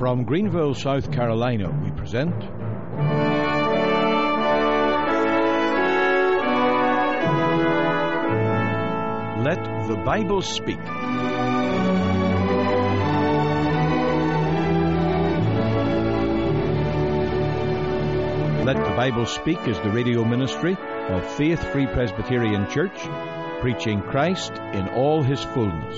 From Greenville, South Carolina, we present Let the Bible Speak. Let the Bible Speak is the radio ministry of Faith Free Presbyterian Church, preaching Christ in all His fullness.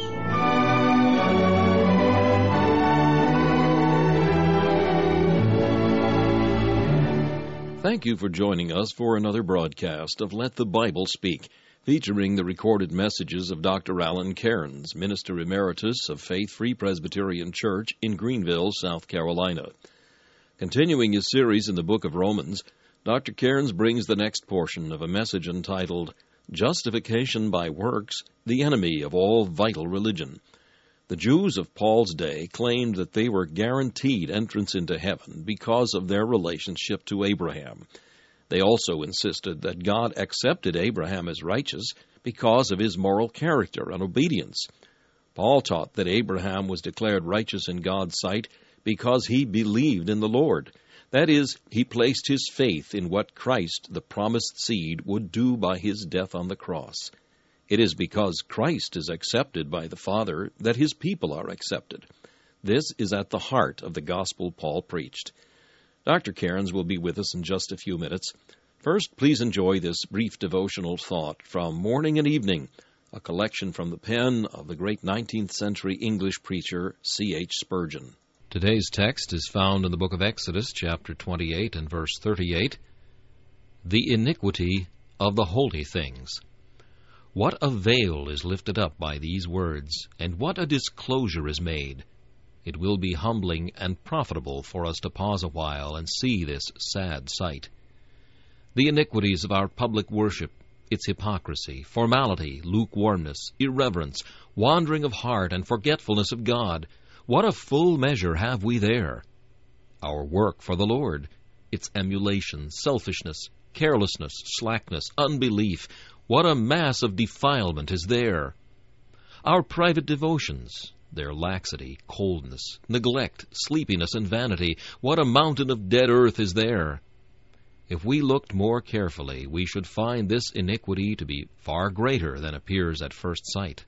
Thank you for joining us for another broadcast of Let the Bible Speak, featuring the recorded messages of Dr. Alan Cairns, Minister Emeritus of Faith Free Presbyterian Church in Greenville, South Carolina. Continuing his series in the book of Romans, Dr. Cairns brings the next portion of a message entitled, Justification by Works, the Enemy of All Vital Religion. The Jews of Paul's day claimed that they were guaranteed entrance into heaven because of their relationship to Abraham. They also insisted that God accepted Abraham as righteous because of his moral character and obedience. Paul taught that Abraham was declared righteous in God's sight because he believed in the Lord. That is, he placed his faith in what Christ, the promised seed, would do by his death on the cross. It is because Christ is accepted by the Father that his people are accepted. This is at the heart of the gospel Paul preached. Dr. Cairns will be with us in just a few minutes. First, please enjoy this brief devotional thought from Morning and Evening, a collection from the pen of the great 19th century English preacher C.H. Spurgeon. Today's text is found in the book of Exodus, chapter 28 and verse 38. The iniquity of the holy things. What a veil is lifted up by these words, and what a disclosure is made! It will be humbling and profitable for us to pause a while and see this sad sight. The iniquities of our public worship, its hypocrisy, formality, lukewarmness, irreverence, wandering of heart, and forgetfulness of God, what a full measure have we there! Our work for the Lord, its emulation, selfishness, carelessness, slackness, unbelief, what a mass of defilement is there! Our private devotions, their laxity, coldness, neglect, sleepiness, and vanity, what a mountain of dead earth is there! If we looked more carefully, we should find this iniquity to be far greater than appears at first sight.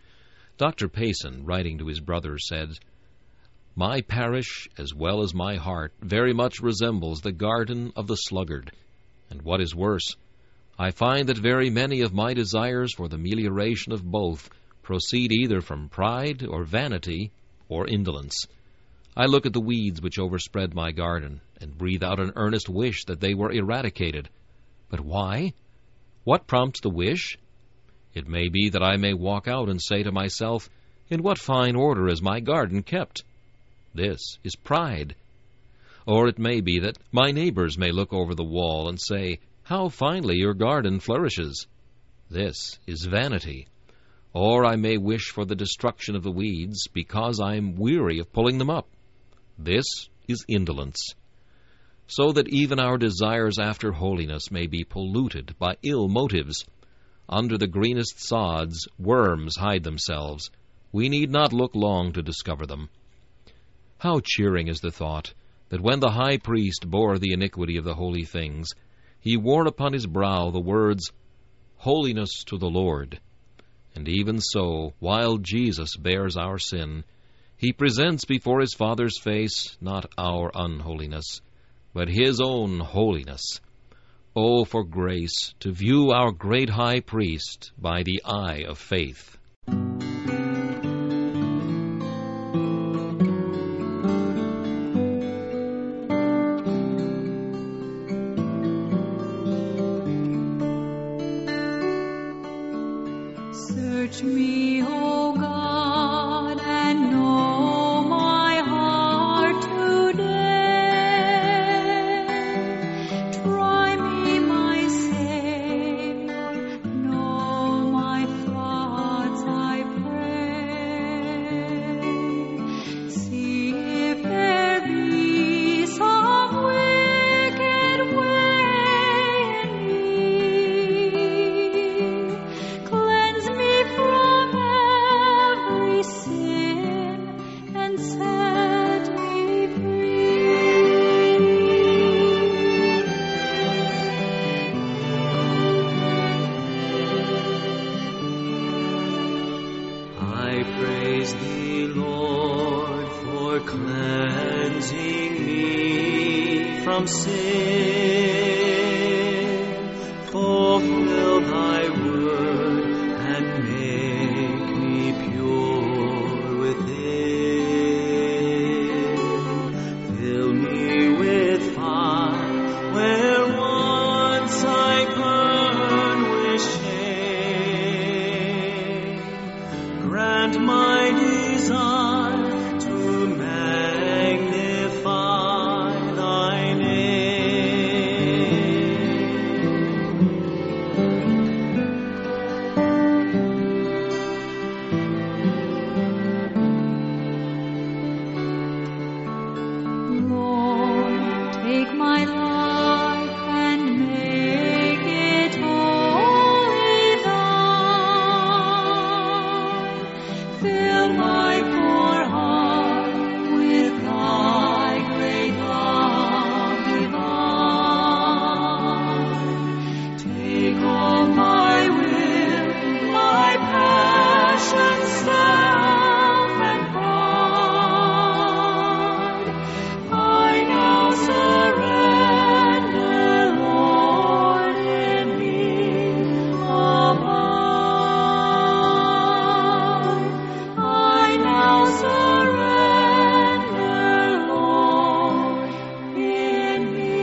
Dr. Payson, writing to his brother, said, My parish, as well as my heart, very much resembles the garden of the sluggard. And what is worse, I find that very many of my desires for the amelioration of both proceed either from pride or vanity or indolence. I look at the weeds which overspread my garden, and breathe out an earnest wish that they were eradicated. But why? What prompts the wish? It may be that I may walk out and say to myself, In what fine order is my garden kept? This is pride. Or it may be that my neighbors may look over the wall and say, How finely your garden flourishes! This is vanity. Or I may wish for the destruction of the weeds because I am weary of pulling them up. This is indolence. So that even our desires after holiness may be polluted by ill motives. Under the greenest sods worms hide themselves. We need not look long to discover them. How cheering is the thought that when the high priest bore the iniquity of the holy things, he wore upon his brow the words, Holiness to the Lord. And even so, while Jesus bears our sin, he presents before his Father's face not our unholiness, but his own holiness. Oh, for grace to view our great high priest by the eye of faith. Search me, O God, and know my heart today. Try me, my Savior, know my thoughts, I pray. cleansing me from sin. Fulfill thy word and make me pure within. Fill me with fire where once I burn with shame. Grant my desire to magnify thy Lord, take my life and make it wholly thine. Fill my poor heart with thy great love divine. Take all my will, my passions, self and pride. I now surrender, Lord, in me abide. I now surrender, Lord, in me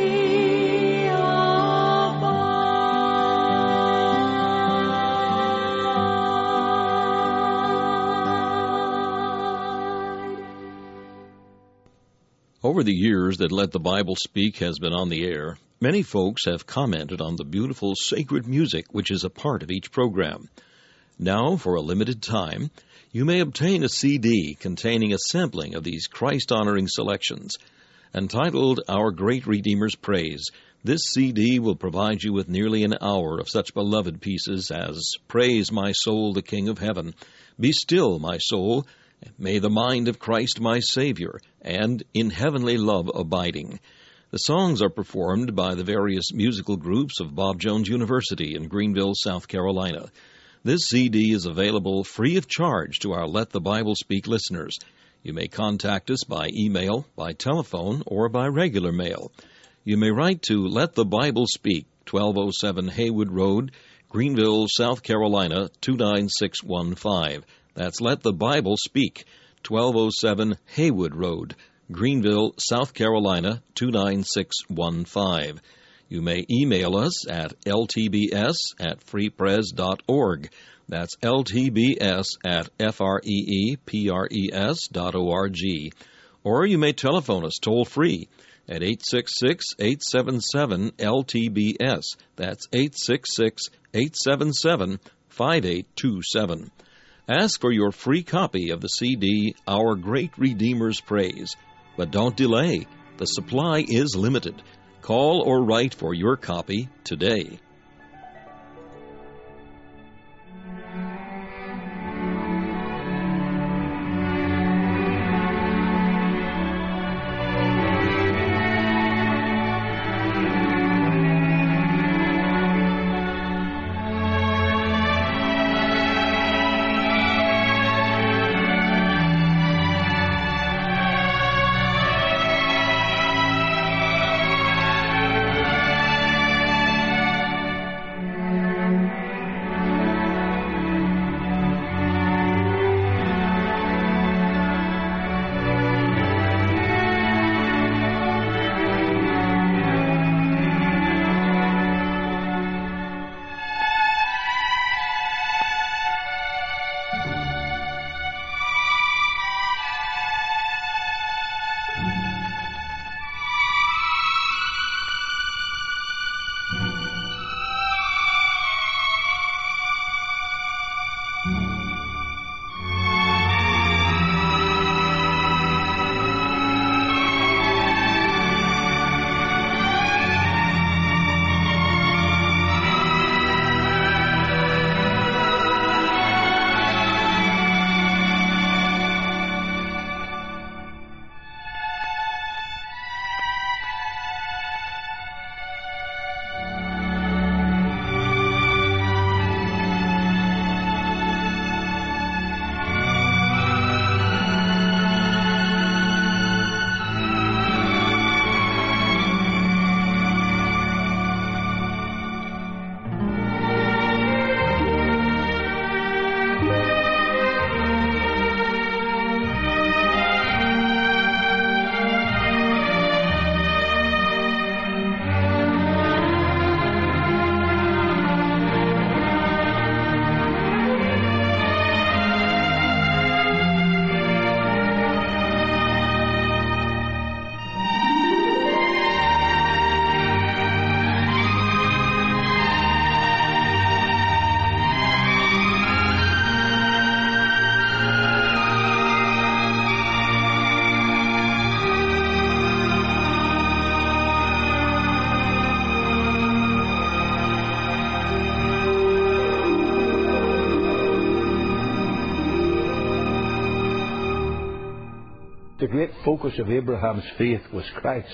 abide. Over the years that Let the Bible Speak has been on the air, many folks have commented on the beautiful sacred music which is a part of each program. Now, for a limited time, you may obtain a CD containing a sampling of these Christ-honoring selections. Entitled Our Great Redeemer's Praise, this CD will provide you with nearly an hour of such beloved pieces as Praise My Soul, the King of Heaven, Be Still, My Soul, May the Mind of Christ My Savior, and In Heavenly Love Abiding. The songs are performed by the various musical groups of Bob Jones University in Greenville, South Carolina. This CD is available free of charge to our Let the Bible Speak listeners. You may contact us by email, by telephone, or by regular mail. You may write to Let the Bible Speak, 1207 Haywood Road, Greenville, South Carolina, 29615. That's Let the Bible Speak, 1207 Haywood Road, Greenville, South Carolina, 29615. You may email us at ltbs@freepres.org. That's ltbs@freepres.org. Or you may telephone us toll-free at 866-877-LTBS. That's 866-877-5827. Ask for your free copy of the CD, Our Great Redeemer's Praise. But don't delay. The supply is limited. Call or write for your copy today. the great focus of Abraham's faith was Christ,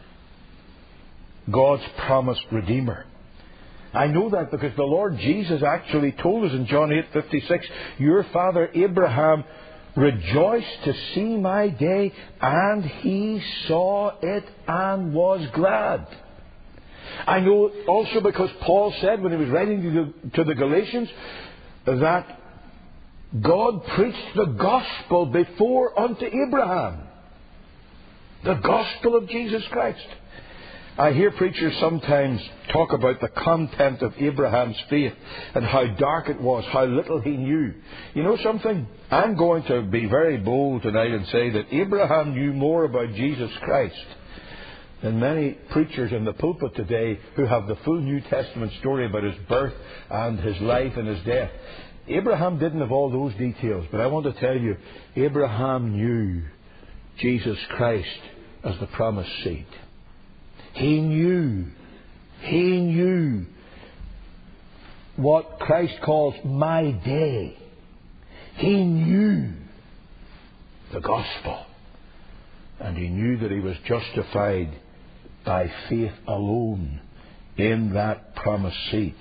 God's promised Redeemer. I know that because the Lord Jesus actually told us in John 8:56, your father Abraham rejoiced to see my day, and he saw it and was glad. I know also because Paul said when he was writing to the Galatians that God preached the gospel before unto Abraham. The gospel of Jesus Christ. I hear preachers sometimes talk about the content of Abraham's faith and how dark it was, how little he knew. You know something? I'm going to be very bold tonight and say that Abraham knew more about Jesus Christ than many preachers in the pulpit today who have the full New Testament story about his birth and his life and his death. Abraham didn't have all those details, but I want to tell you, Abraham knew Jesus Christ as the promised seed. He knew what Christ calls my day. He knew the gospel. And he knew that he was justified by faith alone in that promised seed.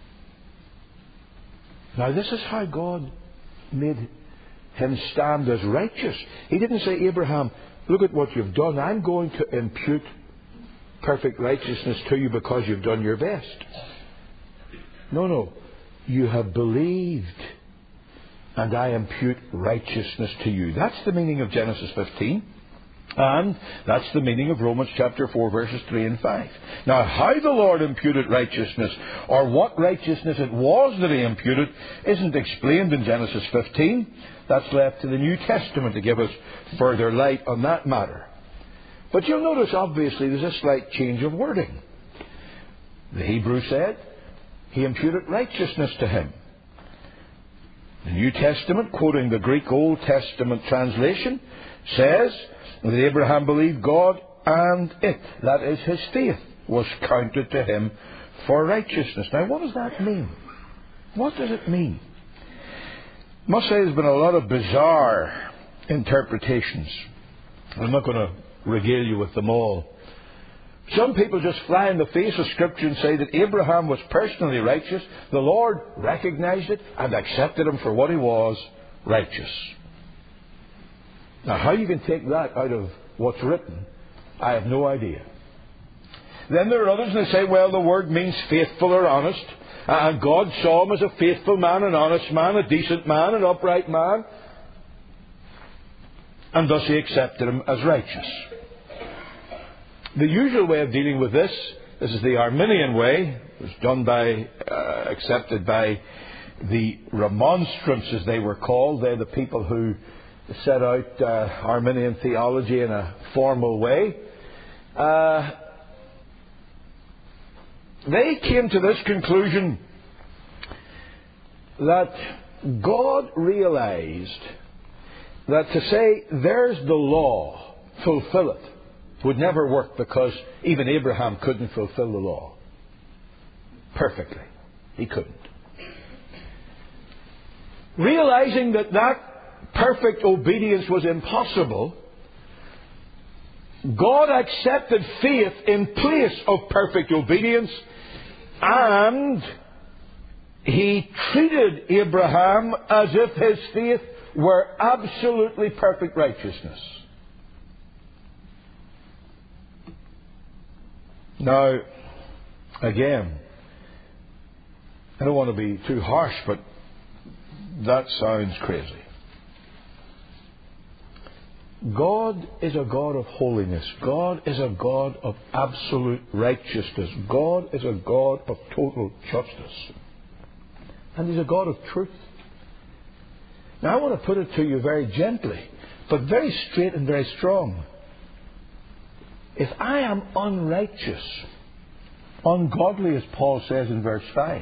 Now this is how God made him stand as righteous. He didn't say, Abraham, look at what you've done. I'm going to impute perfect righteousness to you because you've done your best. No. You have believed, and I impute righteousness to you. That's the meaning of Genesis 15. And that's the meaning of Romans chapter 4, verses 3 and 5. Now, how the Lord imputed righteousness, or what righteousness it was that he imputed, isn't explained in Genesis 15. That's left to the New Testament to give us further light on that matter. But you'll notice, obviously, there's a slight change of wording. The Hebrew said, he imputed righteousness to him. The New Testament, quoting the Greek Old Testament translation, says that Abraham believed God, and it, that is his faith, was counted to him for righteousness. Now, what does that mean? What does it mean? I must say there's been a lot of bizarre interpretations. I'm not going to regale you with them all. Some people just fly in the face of Scripture and say that Abraham was personally righteous. The Lord recognized it and accepted him for what he was, righteous. Now, how you can take that out of what's written, I have no idea. Then there are others, and they say, well, the word means faithful or honest, and God saw him as a faithful man, an honest man, a decent man, an upright man, and thus he accepted him as righteous. The usual way of dealing with this is the Arminian way. It was done accepted by the Remonstrants, as they were called. They're the people who set out Arminian theology in a formal way. They came to this conclusion that God realized that to say, there's the law, fulfill it, would never work, because even Abraham couldn't fulfill the law perfectly. He couldn't. Realizing that perfect obedience was impossible, God accepted faith in place of perfect obedience, and he treated Abraham as if his faith were absolutely perfect righteousness. Now, again, I don't want to be too harsh, but that sounds crazy. God is a God of holiness. God is a God of absolute righteousness. God is a God of total justice. And He's a God of truth. Now I want to put it to you very gently, but very straight and very strong. If I am unrighteous, ungodly, as Paul says in verse 5,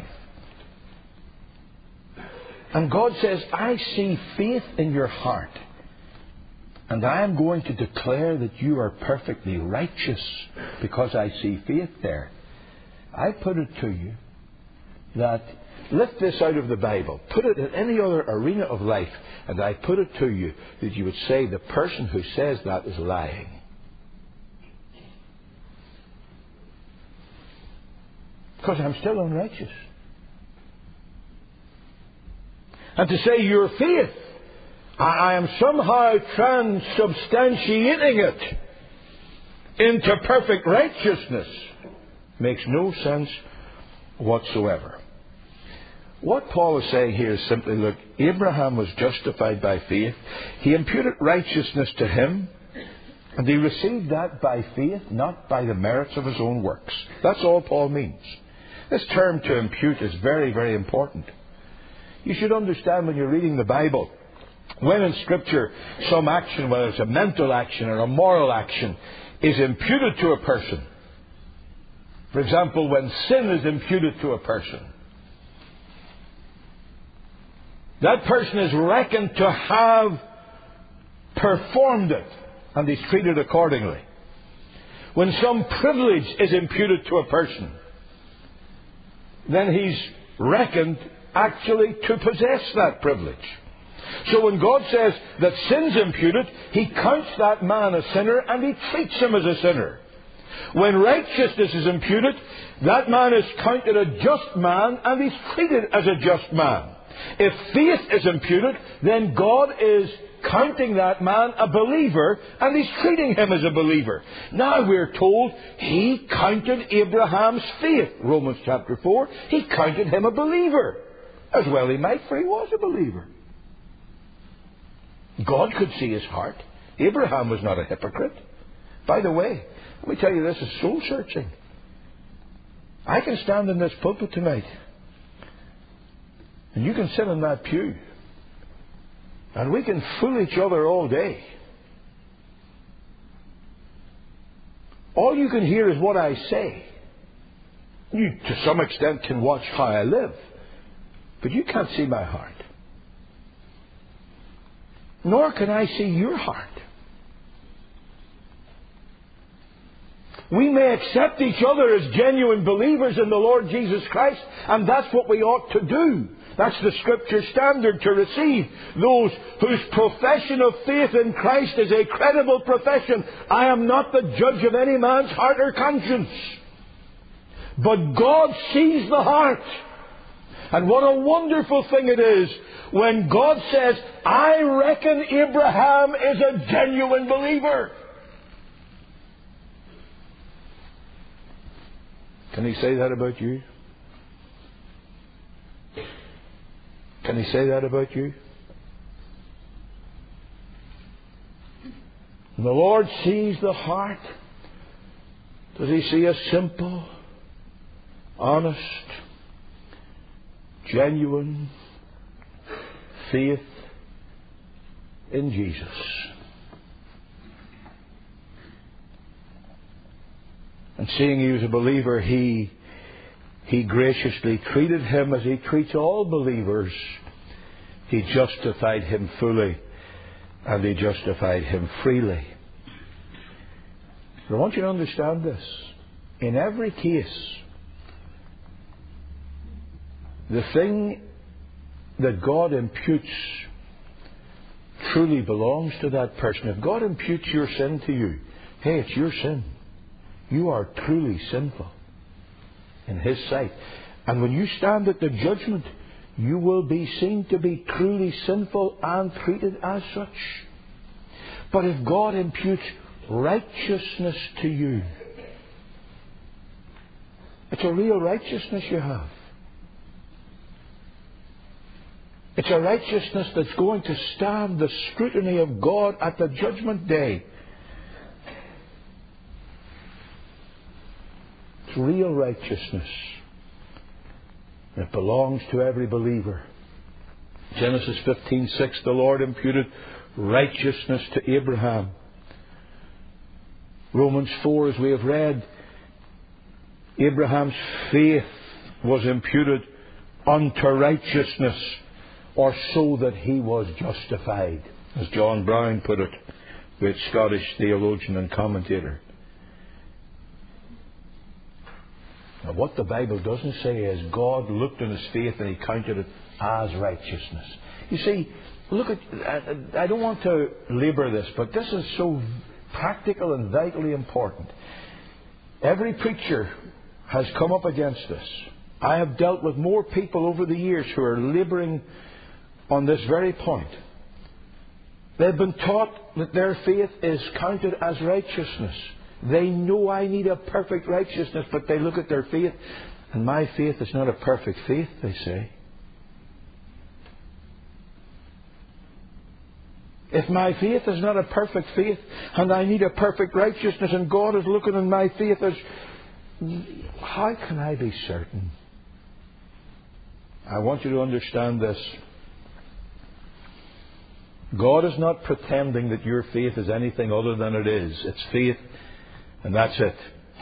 and God says, I see faith in your heart, and I am going to declare that you are perfectly righteous because I see faith there, I put it to you that Lift this out of the Bible, put it in any other arena of life, and I put it to you that you would say the person who says that is lying. Because I'm still unrighteous. And to say your faith, I am somehow transubstantiating it into perfect righteousness, makes no sense whatsoever. What Paul is saying here is simply, look, Abraham was justified by faith. He imputed righteousness to him, and he received that by faith, not by the merits of his own works. That's all Paul means. This term to impute is very, very important. You should understand when you're reading the Bible, when in Scripture some action, whether it's a mental action or a moral action, is imputed to a person. For example, when sin is imputed to a person, that person is reckoned to have performed it, and he's treated accordingly. When some privilege is imputed to a person, then he's reckoned actually to possess that privilege. So when God says that sin's imputed, He counts that man a sinner and He treats him as a sinner. When righteousness is imputed, that man is counted a just man and he's treated as a just man. If faith is imputed, then God is counting that man a believer and He's treating him as a believer. Now we're told He counted Abraham's faith. Romans chapter 4, He counted him a believer. As well He might, for he was a believer. God could see his heart. Abraham was not a hypocrite. By the way, let me tell you, this is soul searching. I can stand in this pulpit tonight, and you can sit in that pew, and we can fool each other all day. All you can hear is what I say. You, to some extent, can watch how I live, but you can't see my heart. Nor can I see your heart. We may accept each other as genuine believers in the Lord Jesus Christ, and that's what we ought to do. That's the Scripture standard, to receive those whose profession of faith in Christ is a credible profession. I am not the judge of any man's heart or conscience. But God sees the heart. And what a wonderful thing it is when God says, I reckon Abraham is a genuine believer. Can He say that about you? Can He say that about you? And the Lord sees the heart. Does He see a simple, honest, genuine faith in Jesus? And seeing he was a believer, he graciously treated him as He treats all believers. He justified him fully, and He justified him freely. But I want you to understand this. In every case, the thing that God imputes truly belongs to that person. If God imputes your sin to you, hey, it's your sin. You are truly sinful in His sight. And when you stand at the judgment, you will be seen to be truly sinful and treated as such. But if God imputes righteousness to you, it's a real righteousness you have. It's a righteousness that's going to stand the scrutiny of God at the judgment day. It's real righteousness. It belongs to every believer. Genesis 15:6, the Lord imputed righteousness to Abraham. Romans 4, as we have read, Abraham's faith was imputed unto righteousness, or so that he was justified, as John Brown put it, great Scottish theologian and commentator. Now, what the Bible doesn't say is God looked on his faith and he counted it as righteousness. You see, look at, I don't want to labour this, but this is so practical and vitally important. Every preacher has come up against this. I have dealt with more people over the years who are labouring on this very point. They've been taught that their faith is counted as righteousness. They know I need a perfect righteousness, but they look at their faith, and my faith is not a perfect faith, they say. If my faith is not a perfect faith, and I need a perfect righteousness, and God is looking on my faith as, how can I be certain? I want you to understand this. God is not pretending that your faith is anything other than it is. It's faith, and that's it.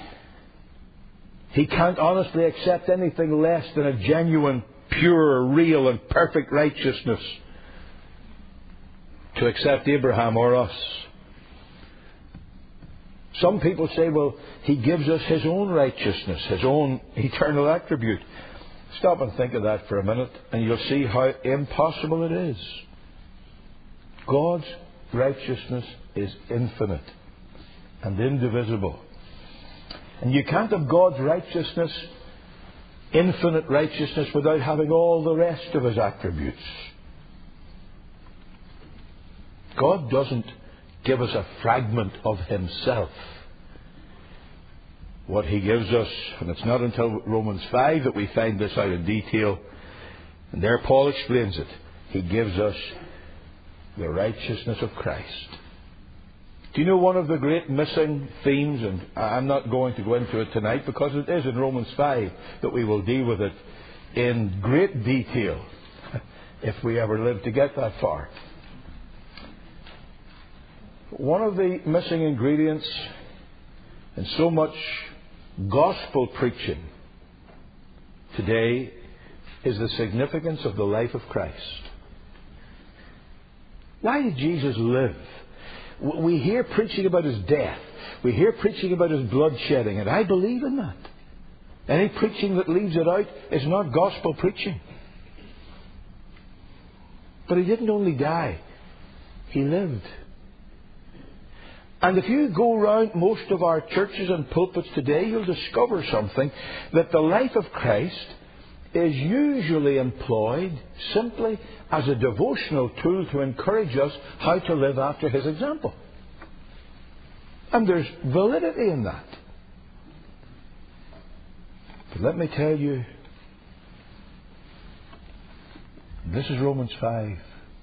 He can't honestly accept anything less than a genuine, pure, real, and perfect righteousness to accept Abraham or us. Some people say, well, He gives us His own righteousness, His own eternal attribute. Stop and think of that for a minute, and you'll see how impossible it is. God's righteousness is infinite and indivisible. And you can't have God's righteousness, infinite righteousness, without having all the rest of His attributes. God doesn't give us a fragment of Himself. What He gives us, and it's not until Romans 5 that we find this out in detail, and there Paul explains it. He gives us the righteousness of Christ. Do you know one of the great missing themes, and I'm not going to go into it tonight because it is in Romans 5 that we will deal with it in great detail if we ever live to get that far. One of the missing ingredients in so much gospel preaching today is the significance of the life of Christ. Why did Jesus live? We hear preaching about His death. We hear preaching about His blood shedding, and I believe in that. Any preaching that leaves it out is not gospel preaching. But He didn't only die. He lived. And if you go around most of our churches and pulpits today, you'll discover something, that the life of Christ is usually employed simply as a devotional tool to encourage us how to live after His example. And there's validity in that. But let me tell you, this is Romans 5.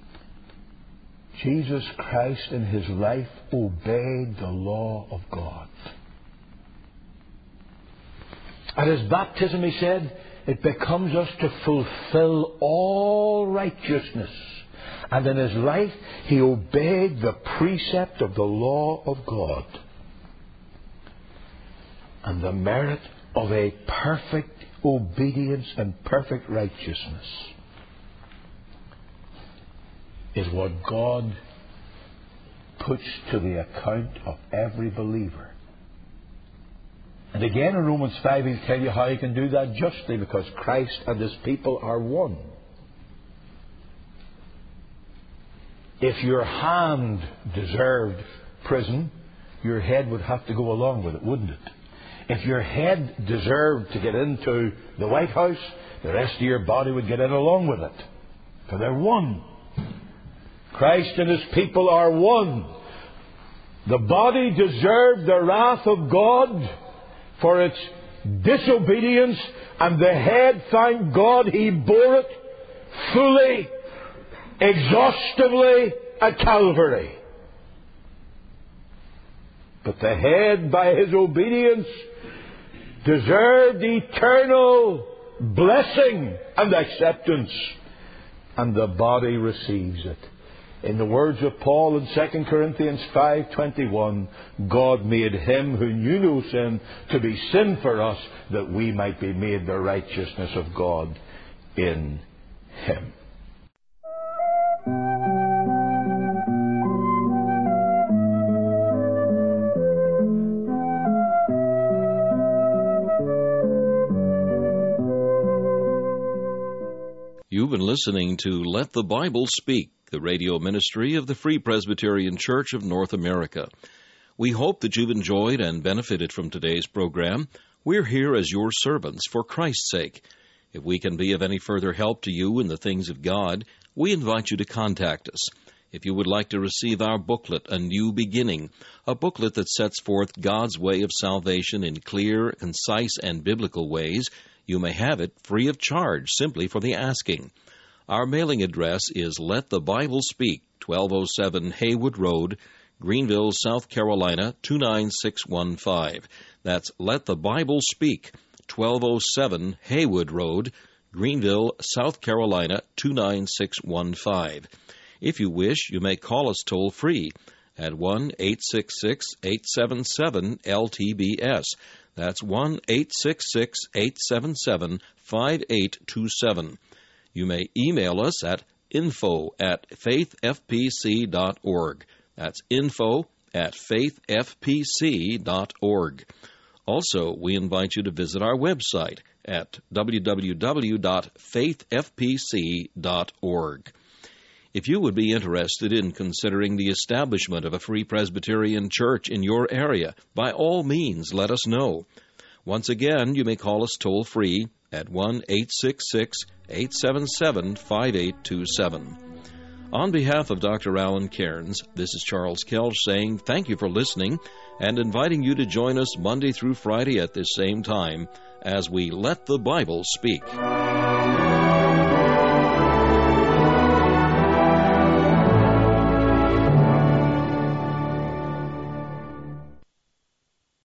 Jesus Christ in His life obeyed the law of God. At His baptism, He said, it becomes us to fulfill all righteousness. And in His life, He obeyed the precept of the law of God. And the merit of a perfect obedience and perfect righteousness is what God puts to the account of every believer. And again in Romans 5 He'll tell you how He can do that justly, because Christ and His people are one. If your hand deserved prison, your head would have to go along with it, wouldn't it? If your head deserved to get into the White House, the rest of your body would get in along with it. For they're one. Christ and His people are one. The body deserved the wrath of God for its disobedience, and the head, thank God, He bore it fully, exhaustively at Calvary. But the head, by his obedience, deserved eternal blessing and acceptance, and the body receives it. In the words of Paul in 2 Corinthians 5:21, God made Him who knew no sin to be sin for us, that we might be made the righteousness of God in Him. listening to Let the Bible Speak, the radio ministry of the Free Presbyterian Church of North America. We hope that you've enjoyed and benefited from today's program. We're here as your servants for Christ's sake. If we can be of any further help to you in the things of God, we invite you to contact us. If you would like to receive our booklet, A New Beginning, a booklet that sets forth God's way of salvation in clear, concise, and biblical ways, you may have it free of charge, simply for the asking. Our mailing address is Let the Bible Speak, 1207 Haywood Road, Greenville, South Carolina, 29615. That's Let the Bible Speak, 1207 Haywood Road, Greenville, South Carolina, 29615. If you wish, you may call us toll-free at 1-866-877-LTBS. That's 1-866-877-5827. You may email us at info@faithfpc.org. That's info@faithfpc.org. Also, we invite you to visit our website at www.faithfpc.org. If you would be interested in considering the establishment of a Free Presbyterian Church in your area, by all means, let us know. Once again, you may call us toll-free at 1-866-877-5827. On behalf of Dr. Alan Cairns, this is Charles Kelch saying thank you for listening and inviting you to join us Monday through Friday at this same time as we Let the Bible Speak.